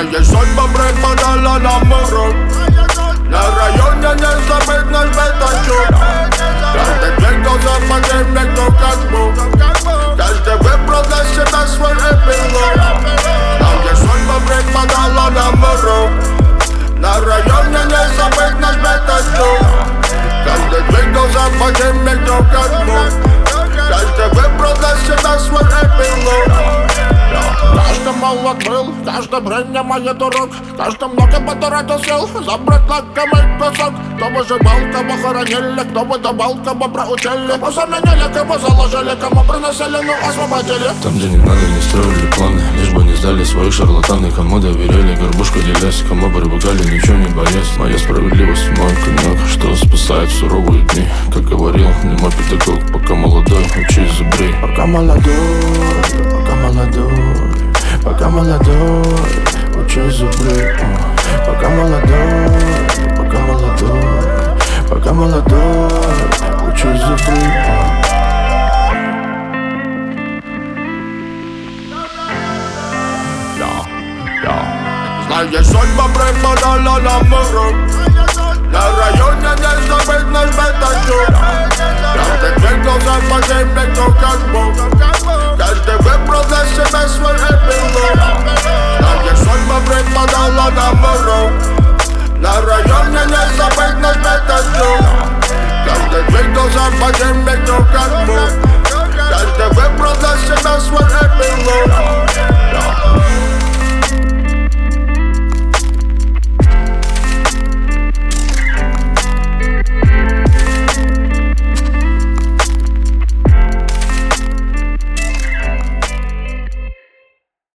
Знаешь, судьба преподала нам урок. На районе не забыть наш бетачок. Каждый двигался по земле, кто как мог. Каждый выбрал для себя свой эпилог. Знаешь, судьба преподала нам урок. На районе не забыть наш бетачок. Каждый двигался по земле, кто как мог. Каждый выбрал для себя свой эпилог. Каждый молод был, каждый принимает урок. Каждый много потратил, забрать лакомый кусок. Кто выживал, кого хоронили, кто выдавал, кого проучили. Кого заменили, кого заложили, кому приносили, ну освободили. Там, где не надо, не строили планы, лишь бы не сдали своих шарлатаны. Кому доверяли, горбушку делясь, кому привыкали, ничего не боясь. Моя справедливость, мой конек, что спасает в суровые дни. Как говорил не мой педагог, пока молодой, учись зубри. Пока молодой, пока молодой, пока молодой, учись зубри. Пока молодой, пока молодой, пока молодой, учись зубри. Знаешь, судьба преподала нам урок. На районе не забыть наш бетачок. Каждый двигался по земле, кто как мог. Каждый выбрал для себя свой эпилог. Знаешь, судьба преподала нам урок. На районе не забыть наш бетачок. Каждый двигался по земле, кто как мог. Каждый выбрал для себя свой эпилог.